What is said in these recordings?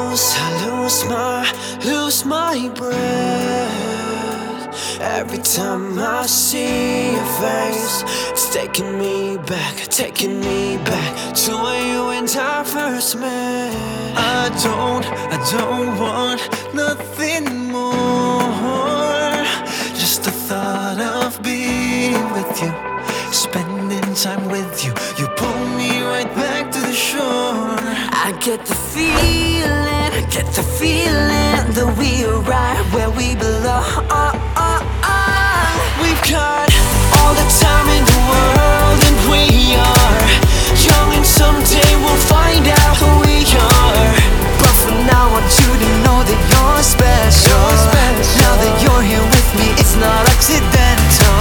lose my breath every time I see your face. It's taking me back to where you and I first met. I don't want nothing more. Just the thought of being with you, spending time with you. You pull me right back to the shore. I get the feeling that we are right where we belong. We've got all the time in the world, and we are young, and someday we'll find out who we are. But for now I want you to know that you're special. Now that you're here with me, it's not accidental.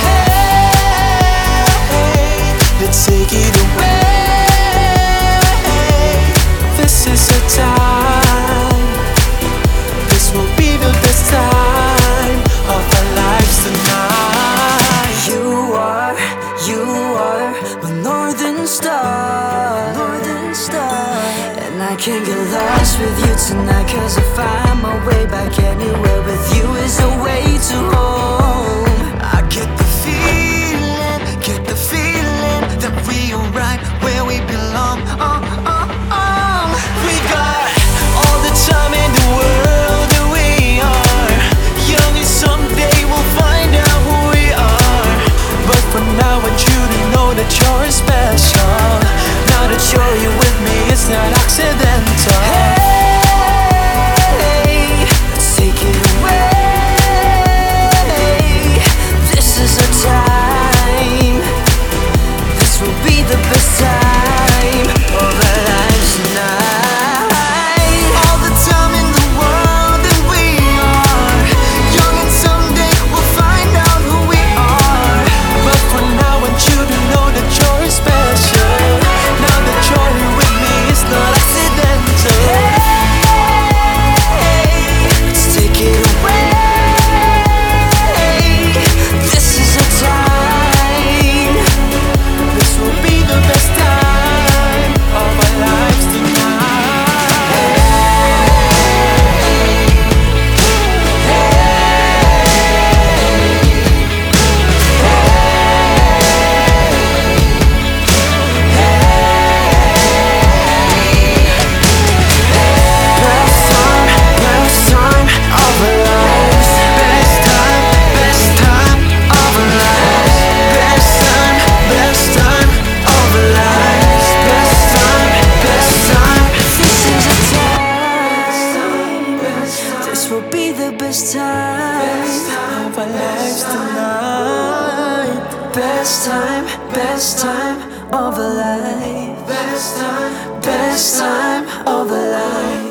Hey, let's take it away. This is a time, this will be the best time of our lives tonight. You are my northern star, and I can't get lost with you tonight, 'cause I find my way back anywhere with you is the way to home. I get the feeling that we are right where we belong. We got all the time in the world, and we are young, and someday we'll find out who we are. But for now I want you to know that you're special. Now that you're here with me, it's not accidental. Hey, let's take it away. This is a time, this will be the best time of our lives tonight. All the time in the world, and we are young, and someday we'll find out who we are. But for now I want you to know that you're special. Now that you're here with me, it's not accidental. Hey, let's take it away. This is a time, this will be the best time of our lives tonight. Best time of our lives. Best time of our lives. Best time of our lives. Best time. This is a time, this will be the best time of our lives tonight. Best time of our life. Best time of our life.